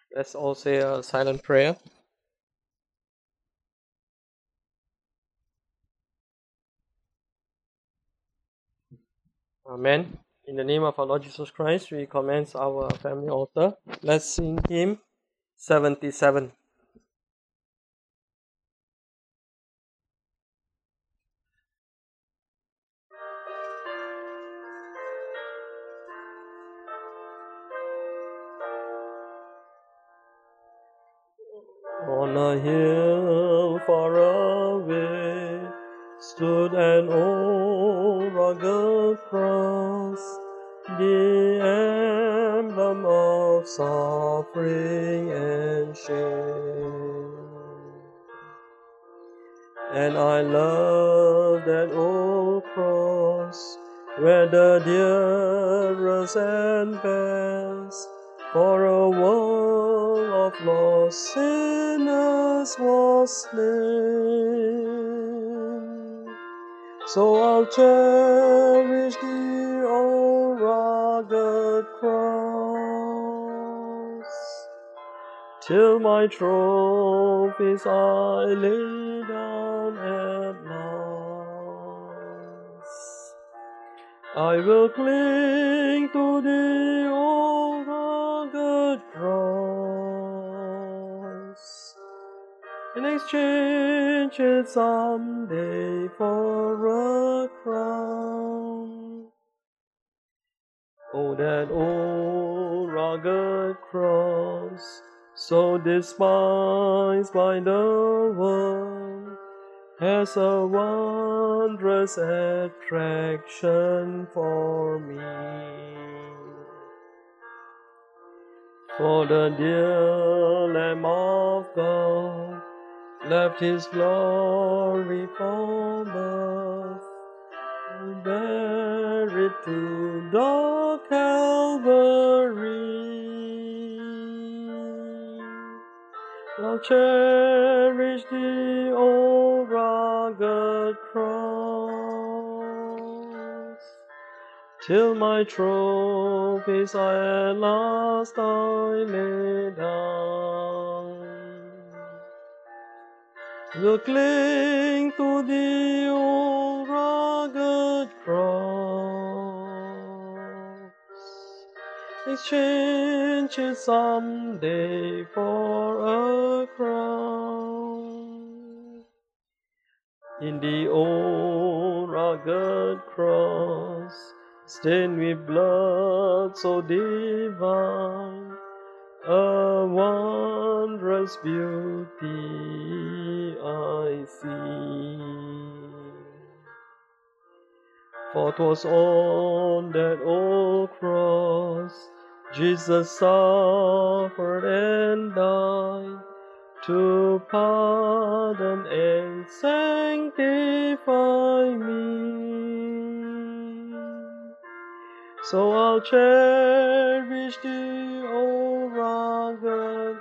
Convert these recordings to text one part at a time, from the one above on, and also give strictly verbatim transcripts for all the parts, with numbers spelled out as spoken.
Let's all say a silent prayer. Amen. In the name of our Lord Jesus Christ, we commence our family altar. Let's sing hymn seventy-seven. On a hill far away stood an old rugged cross, the emblem of suffering and shame. And I love that old cross, where the dearest and best for a world of lost sinners was slain. So I'll cherish the old rugged cross, till my trophies I lay down at last. I will cling to the old rugged cross, and exchange it someday for a crown. Oh, that old rugged cross, so despised by the world, has a wondrous attraction for me. For the dear Lamb of God left his glory for birth, buried to the Calvary. I'll cherish the old rugged cross, till my trophies I at last I lay down. Will cling to the old rugged cross, exchange it someday for a crown. In the old rugged cross, stained with blood so divine, a wondrous beauty I see. For 'twas on that old cross Jesus suffered and died, to pardon and sanctify me. So I'll cherish the old rugged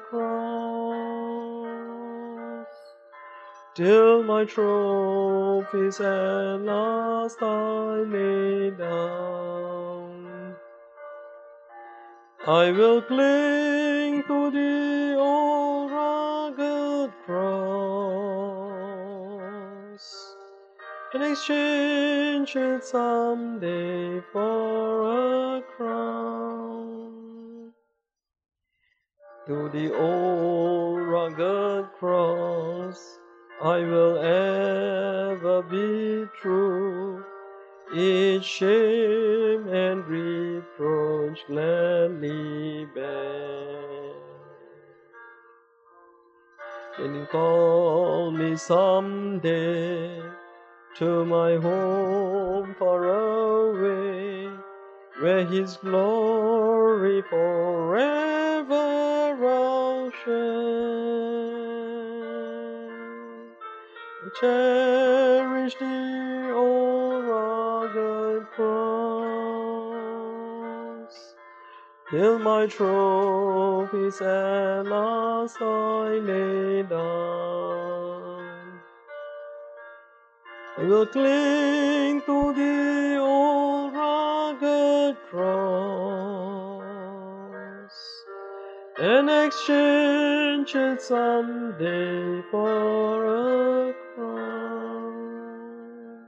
cross, till my trophies at last I lay down. I will cling to the old rugged cross, and exchange it someday for a crown. To the old rugged cross I will ever be true, each shame and reproach gladly bear. Then you call me someday to my home far away, where his glory forever I'll share. Cherish the old rugged cross, till my trophies at last I lay down. I will cling to the old rugged cross, and exchange it someday for a crown.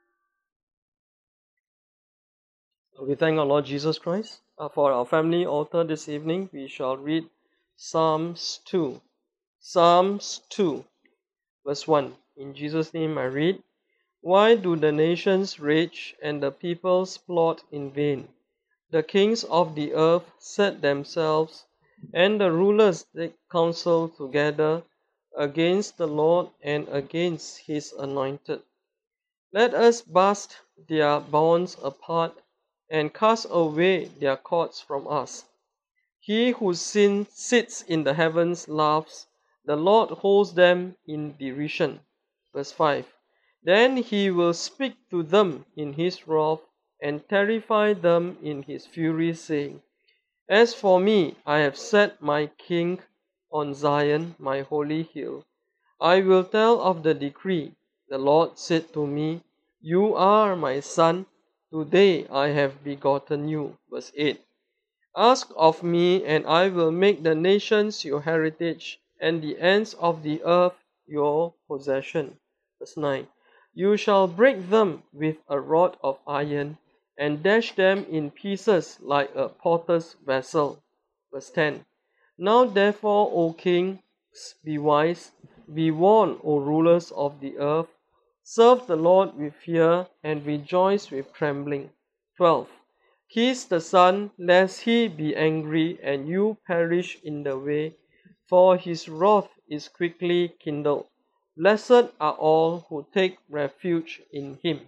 We thank our Lord Jesus Christ. Uh, for our family altar this evening, we shall read Psalms two. Psalms two, verse one. In Jesus' name I read, Why do the nations rage and the peoples plot in vain? The kings of the earth set themselves, and the rulers take counsel together against the Lord and against his anointed. Let us burst their bonds apart and cast away their cords from us. He who sin sits in the heavens laughs, the Lord holds them in derision. Verse five. Then he will speak to them in his wrath and terrify them in his fury, saying, As for me, I have set my king on Zion, my holy hill. I will tell of the decree. The Lord said to me, You are my son. Today I have begotten you. Verse eight. Ask of me, and I will make the nations your heritage, and the ends of the earth your possession. Verse nine. You shall break them with a rod of iron, and dash them in pieces like a potter's vessel. Verse ten. Now therefore, O kings, be wise, be warned, O rulers of the earth. Serve the Lord with fear, and rejoice with trembling. twelve. Kiss the Son, lest he be angry, and you perish in the way, for his wrath is quickly kindled. Blessed are all who take refuge in him.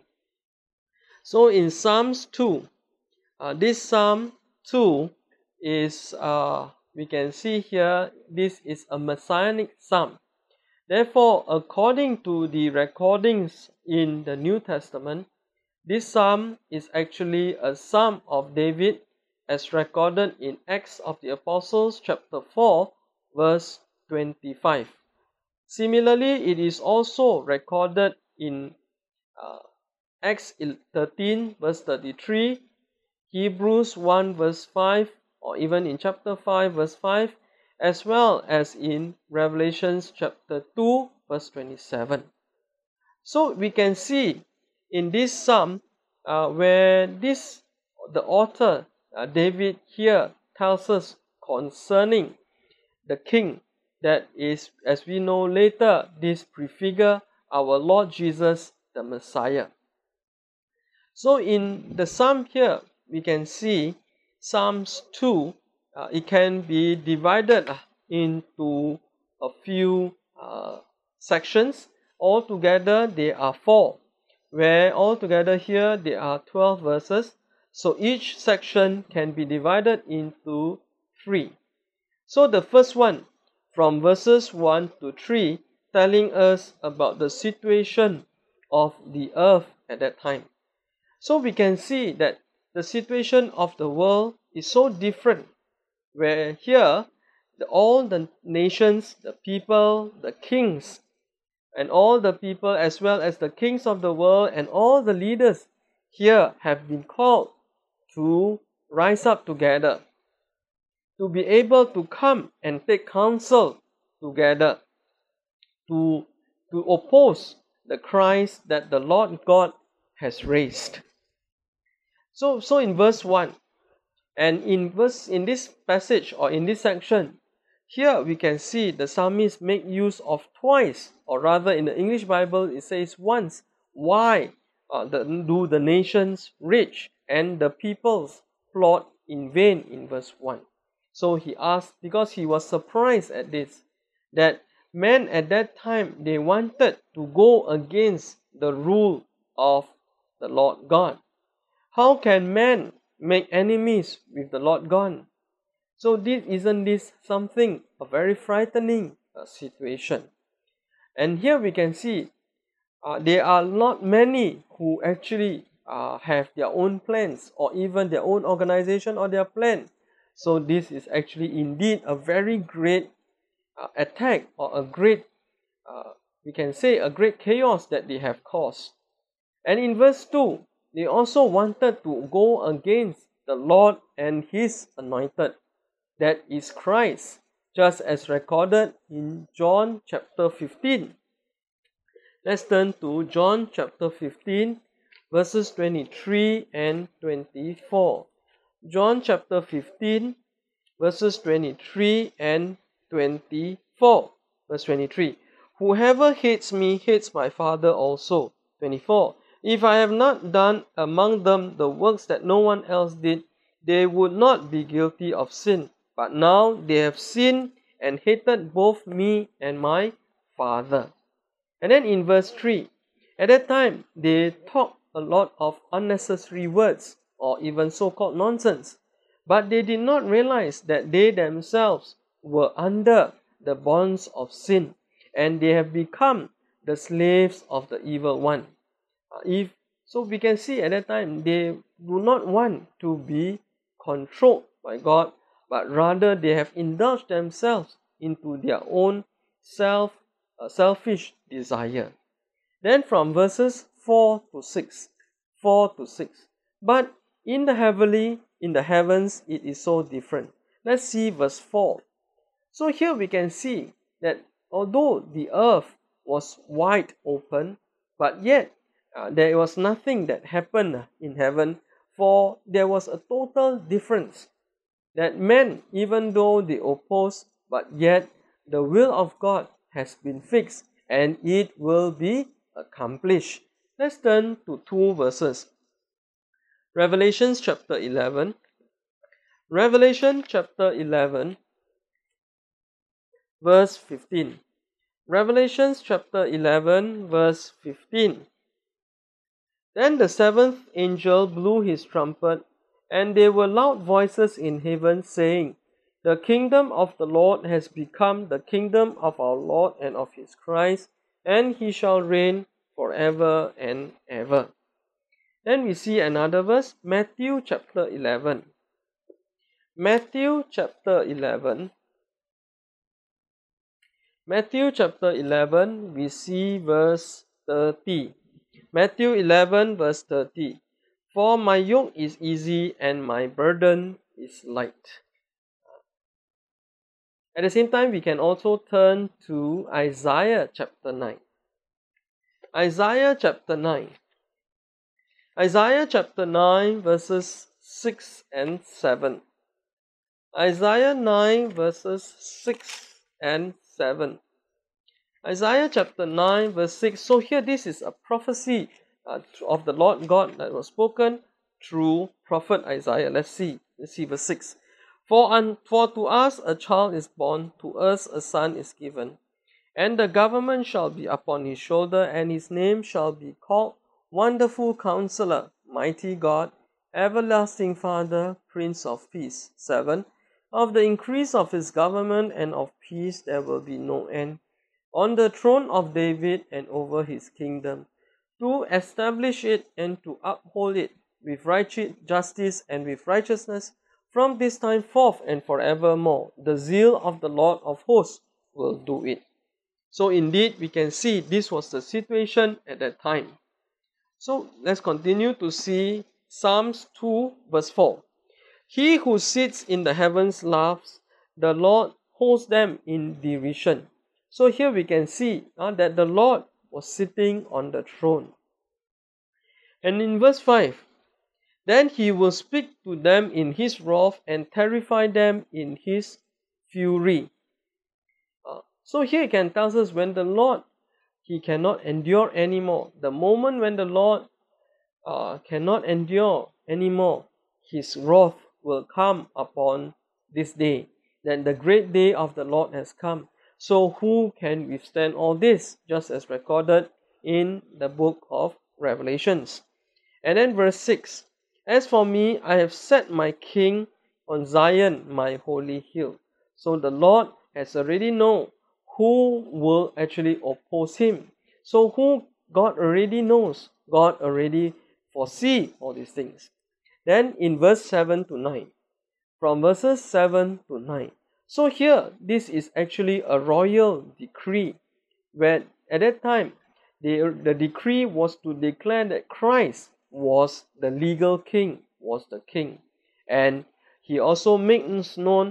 So in Psalms two, uh, this Psalm two is, uh, we can see here, this is a messianic psalm. Therefore, according to the recordings in the New Testament, this psalm is actually a psalm of David as recorded in Acts of the Apostles chapter four verse twenty-five. Similarly, it is also recorded in uh, Acts thirteen verse thirty-three, Hebrews one verse five, or even in chapter five verse five, as well as in Revelations chapter two verse twenty-seven. So we can see in this psalm uh, where this the author uh, David here tells us concerning the king that is, as we know later, this prefigure our Lord Jesus the Messiah. So in the psalm here we can see Psalms two, uh, it can be divided into a few uh, sections. Altogether there are four, where altogether here there are twelve verses. So each section can be divided into three. So the first one, from verses one to three, telling us about the situation of the earth at that time. So we can see that the situation of the world is so different, where here the, all the nations, the people, the kings, and all the people as well as the kings of the world and all the leaders here have been called to rise up together, to be able to come and take counsel together, to, to oppose the Christ that the Lord God has raised. So, so in verse one, and in verse in this passage or in this section, here we can see the psalmist make use of twice, or rather in the English Bible it says once, why uh, the, do the nations rage and the peoples plot in vain in verse one. So he asked, because he was surprised at this, that men at that time, they wanted to go against the rule of the Lord God. How can man make enemies with the Lord God? So this isn't this something, a very frightening uh, situation. And here we can see uh, there are not many who actually uh, have their own plans or even their own organization or their plan. So this is actually indeed a very great uh, attack or a great, uh, we can say a great chaos that they have caused. And in verse two, they also wanted to go against the Lord and His anointed. that is Christ, just as recorded in John chapter fifteen. Let's turn to John chapter fifteen, verses twenty-three and twenty-four. John chapter fifteen, verses twenty-three and twenty-four. Verse twenty-three. Whoever hates me hates my Father also. twenty-four. If I have not done among them the works that no one else did, they would not be guilty of sin. But now they have sinned and hated both me and my Father. And then in verse three, at that time they talked a lot of unnecessary words or even so-called nonsense. But they did not realize that they themselves were under the bonds of sin, and they have become the slaves of the evil one. If so, we can see at that time they do not want to be controlled by God, but rather they have indulged themselves into their own self, uh, selfish desire. Then from verses four to six, four to six. But in the heavenly, in the heavens, it is so different. Let's see verse four. So here we can see that although the earth was wide open, but yet uh, there was nothing that happened in heaven, for there was a total difference. That men, even though they oppose, but yet the will of God has been fixed and it will be accomplished. Let's turn to two verses. Revelation chapter eleven. Revelation chapter eleven, verse fifteen. Revelation chapter eleven, verse fifteen. Then the seventh angel blew his trumpet, and there were loud voices in heaven saying, The kingdom of the Lord has become the kingdom of our Lord and of his Christ, and he shall reign forever and ever. Then we see another verse, Matthew chapter eleven. Matthew chapter eleven. Matthew chapter eleven, we see verse thirty. Matthew eleven, verse thirty. For my yoke is easy and my burden is light. At the same time, we can also turn to Isaiah chapter nine. Isaiah chapter nine. Isaiah chapter nine, verses six and seven. Isaiah nine, verses six and seven. Isaiah chapter nine, verse six. So here this is a prophecy uh, of the Lord God that was spoken through prophet Isaiah. Let's see. Let's see verse six. For, un, for to us a child is born, to us a son is given, and the government shall be upon his shoulder, and his name shall be called Wonderful Counselor, Mighty God, Everlasting Father, Prince of Peace. seven. Of the increase of his government and of peace there will be no end, on the throne of David and over his kingdom, to establish it and to uphold it with righteous justice and with righteousness from this time forth and forevermore. The zeal of the Lord of hosts will do it. So indeed, we can see this was the situation at that time. So let's continue to see Psalms two, verse four. He who sits in the heavens laughs, the Lord holds them in derision. So here we can see uh, that the Lord was sitting on the throne. And in verse five, then he will speak to them in his wrath and terrify them in his fury. Uh, so here he can tell us when the Lord, he cannot endure anymore. The moment when the Lord uh, cannot endure anymore, his wrath will come upon this day. Then the great day of the Lord has come. So who can withstand all this? Just as recorded in the book of Revelations. And then verse six. As for me, I have set my king on Zion, my holy hill. So the Lord has already known who will actually oppose him. So who God already knows. God already foresee all these things. Then in verse seven to nine. From verses seven to nine. So here, this is actually a royal decree, where at that time, the, the decree was to declare that Christ was the legal king, was the king. And he also makes known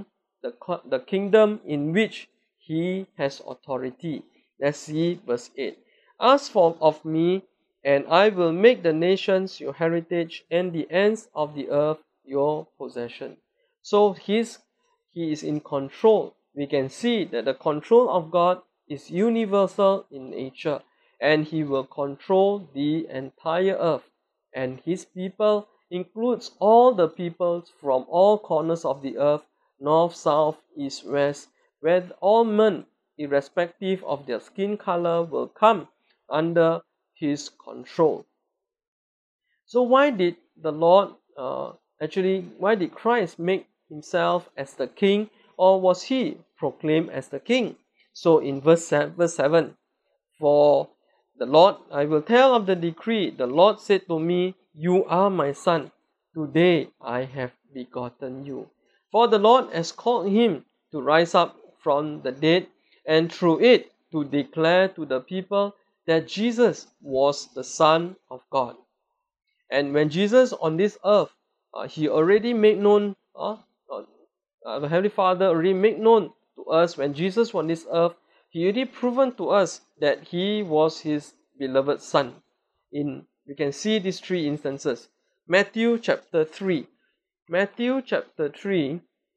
the, the kingdom in which he has authority. Let's see verse eight. Ask for of me, and I will make the nations your heritage and the ends of the earth your possession. So he's, he is in control. We can see that the control of God is universal in nature, and he will control the entire earth. And his people includes all the peoples from all corners of the earth, north, south, east, west, where all men, irrespective of their skin color, will come under his control. So why did the Lord uh, actually, why did Christ make himself as the king, or was he proclaimed as the king? So in verse seven, for the Lord, I will tell of the decree, the Lord said to me, you are my son, today I have begotten you. For the Lord has called him to rise up from the dead, and through it to declare to the people that Jesus was the Son of God. And when Jesus on this earth, uh, he already made known, uh, uh, the Heavenly Father already made known to us when Jesus on this earth, he already proven to us that he was his beloved Son. In we can see these three instances. Matthew chapter three. Matthew chapter three.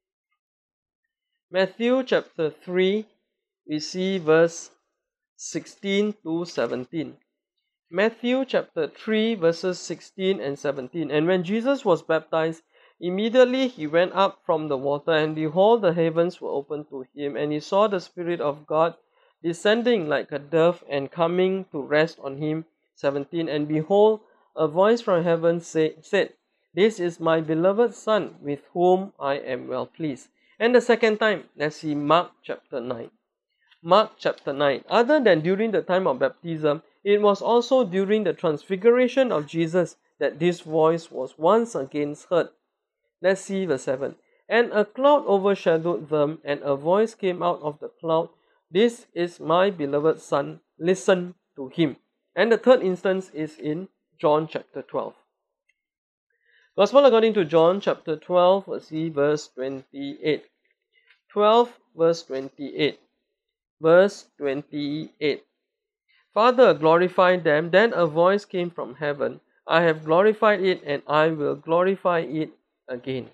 Matthew chapter three, we see verse sixteen to seventeen. Matthew chapter three, verses sixteen and seventeen. And when Jesus was baptized, immediately he went up from the water, and behold, the heavens were opened to him, and he saw the Spirit of God descending like a dove and coming to rest on him. seventeen. And behold, a voice from heaven say, said, this is my beloved Son, with whom I am well pleased. And the second time, let's see Mark chapter nine. Mark chapter nine. Other than during the time of baptism, it was also during the transfiguration of Jesus that this voice was once again heard. Let's see verse seven. And a cloud overshadowed them, and a voice came out of the cloud, this is my beloved Son, listen to him. And the third instance is in John chapter twelve. Gospel according to John chapter twelve, let's see verse twenty-eight. twelve verse twenty-eight. Verse twenty-eight. Father, glorify them. Then a voice came from heaven, I have glorified it, and I will glorify it again.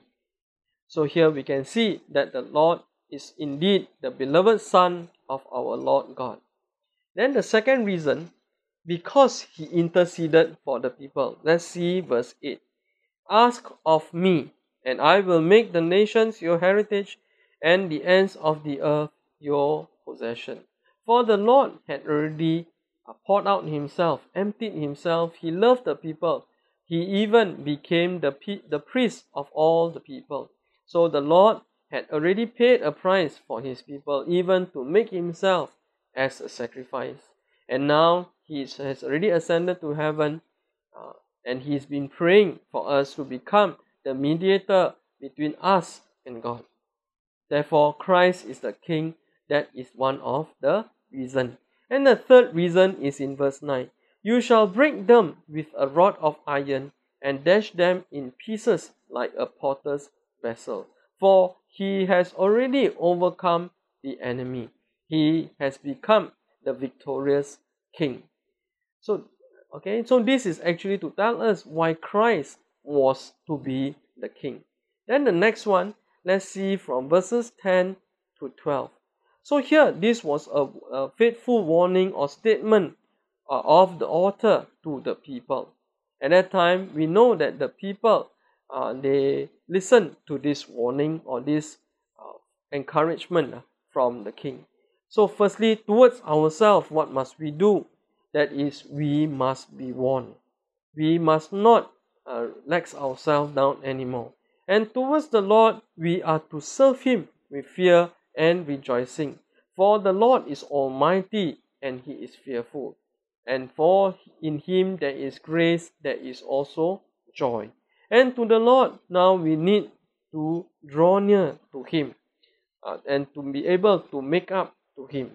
So here we can see that the Lord is indeed the beloved Son of our Lord God. Then the second reason, because he interceded for the people. Let's see verse eight. Ask of me, and I will make the nations your heritage, and the ends of the earth your possession. For the Lord had already poured out himself, emptied himself. He loved the people. He even became the, the priest of all the people. So the Lord had already paid a price for his people, even to make himself as a sacrifice. And now he has already ascended to heaven, uh, and he's been praying for us to become the mediator between us and God. Therefore, Christ is the King. That is one of the reasons. And the third reason is in verse nine. You shall break them with a rod of iron, and dash them in pieces like a potter's vessel. For he has already overcome the enemy. He has become the victorious King. So, okay, so this is actually to tell us why Christ was to be the King. Then the next one, let's see from verses ten to twelve. So here, this was a, a faithful warning or statement uh, of the author to the people. At that time, we know that the people, uh, they listened to this warning or this uh, encouragement from the king. So firstly, towards ourselves, what must we do? That is, we must be warned. We must not uh, let ourselves down anymore. And towards the Lord, we are to serve him with fear and rejoicing. For the Lord is almighty, and he is fearful. And for in him there is grace, there is also joy. And to the Lord, now we need to draw near to him uh, and to be able to make up to him.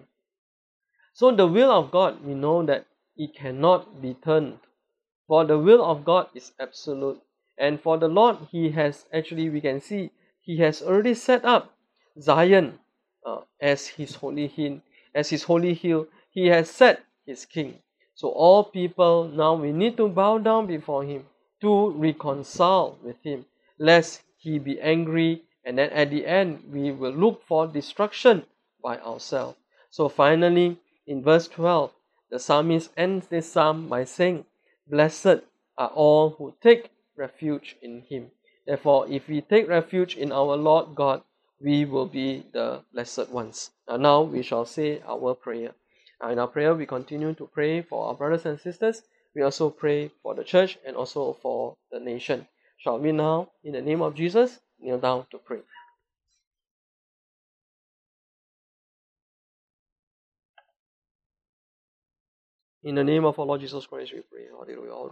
So the will of God, we know that it cannot be turned. For the will of God is absolute. And for the Lord, he has actually, we can see, he has already set up Zion uh, as his holy hill, as his holy hill. He has set his king. So all people now, we need to bow down before him to reconcile with him, lest he be angry, and then at the end we will look for destruction by ourselves. So finally, in verse twelve, the psalmist ends this psalm by saying, "Blessed are all who take refuge in him." Therefore, if we take refuge in our Lord God, we will be the blessed ones. And now we shall say our prayer. Uh, in our prayer, we continue to pray for our brothers and sisters. We also pray for the church and also for the nation. Shall we now, in the name of Jesus, kneel down to pray? In the name of our Lord Jesus Christ, we pray. Hallelujah.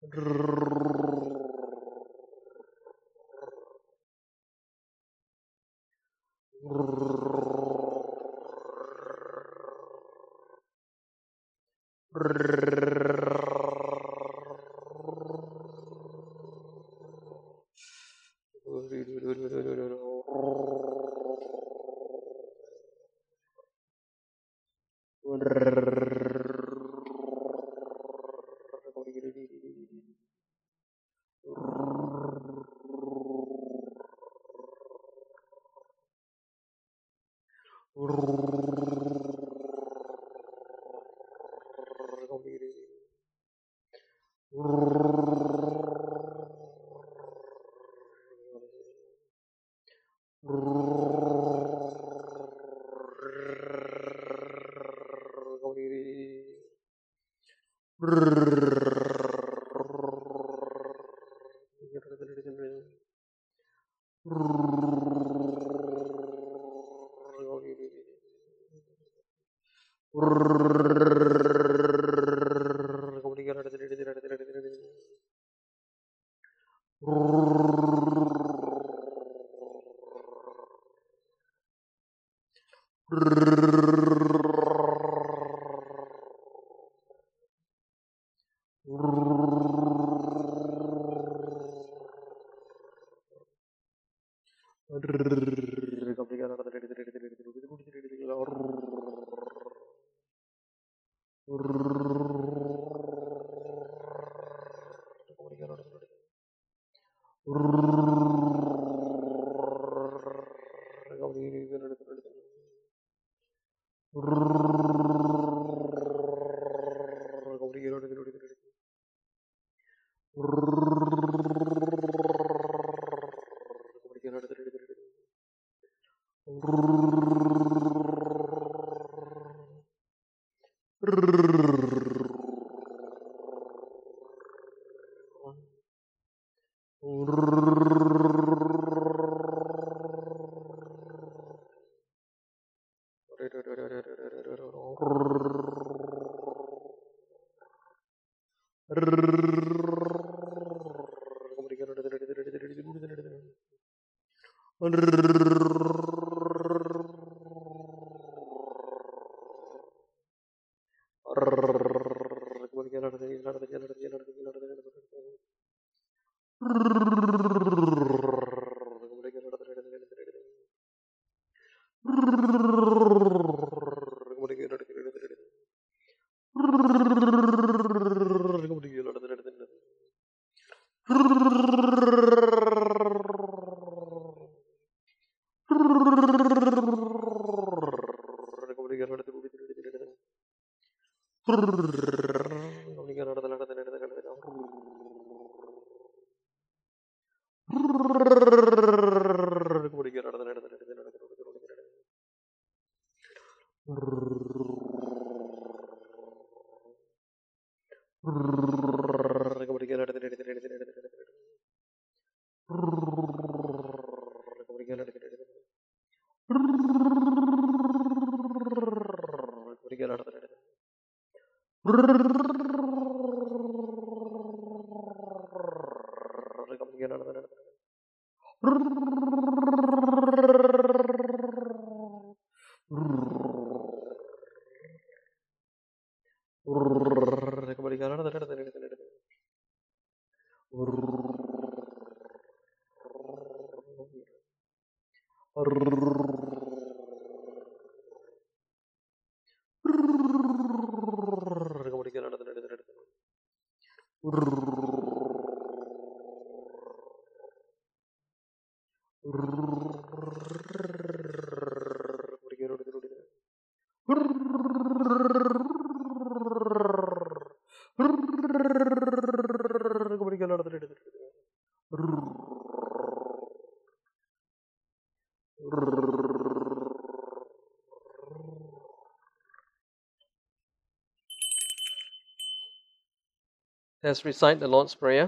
Let's recite the Lord's Prayer.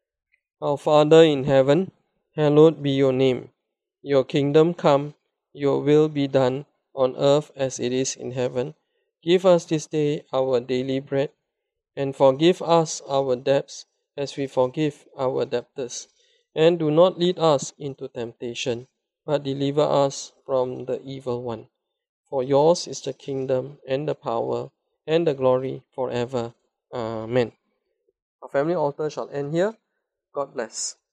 Our Father in heaven, hallowed be your name. Your kingdom come, your will be done on earth as it is in heaven. Give us this day our daily bread, and forgive us our debts as we forgive our debtors. And do not lead us into temptation, but deliver us from the evil one. For yours is the kingdom and the power and the glory forever. Amen. Our family altar shall end here. God bless.